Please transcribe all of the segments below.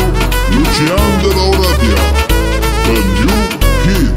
Lucian de la Oradea, The New Hit.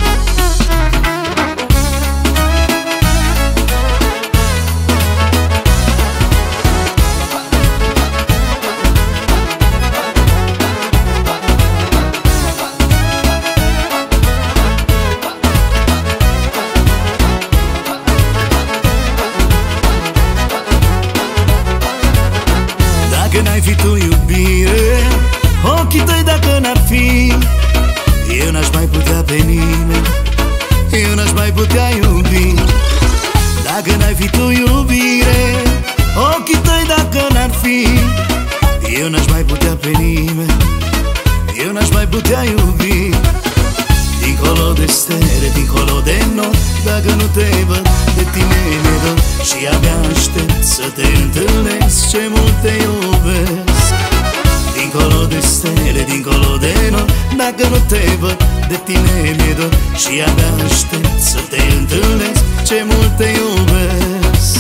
Dacă n-ai fi tu iubire, ochii tăi dacă n-ar fi, eu n-aș mai putea pe nimeni, eu n-aș mai putea iubi. Dacă n-ai fi tu iubire, ochii tăi dacă n-ar fi, eu n-aș mai putea pe nimeni, eu n-aș mai putea iubi. Dincolo de stele, dincolo de nori, dacă nu te văd, de tine mi-e dor și abia aștept să te întâlnesc, ce mult te iubesc. Dincolo de stele, dincolo de nori, dacă nu te văd, de tine mi-e dor și abia aștept să te întâlnesc, ce mult te iubesc.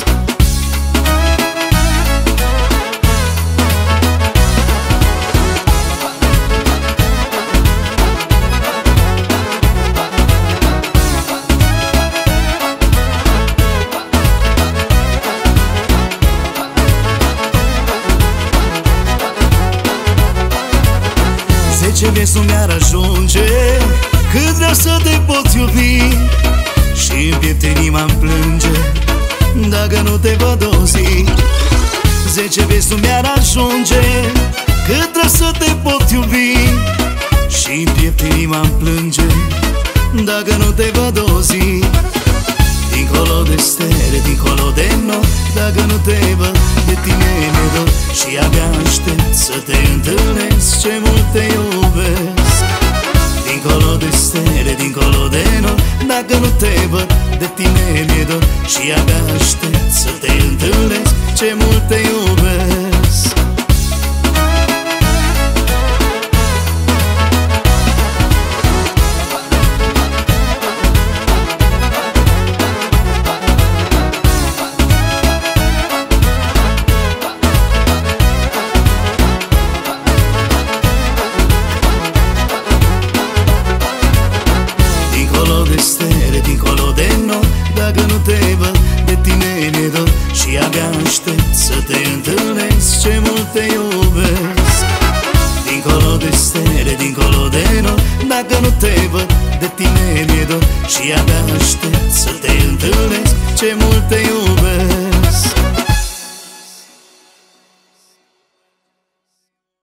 Ce vieți nu mi-ar ajunge cât vreau să te pot iubi și în piept inima-mi plânge dacă nu te văd o zi. 10 vieți nu mi-ar ajunge cât vreau să te pot iubi și în piept inima-mi plânge dacă nu te văd o zi. Dincolo de stele, dincolo de nori, dacă nu te văd, de tine mi-e dor și abia aștept să te întâlnesc, ce mult te iubesc. Dincolo de stele, dincolo de nori, dacă nu te văd, de tine mi-e dor și abia aștept să te întâlnesc, ce mult te iubesc. Dincolo de stele, dincolo de nori, dacă nu te văd, de tine mi-e dor și abia aștept să te întâlnesc, ce mult te iubesc. Dincolo de stele, dincolo de nori, dacă nu te văd, de tine mi-e dor și abia aștept să te întâlnesc, ce mult te iubesc.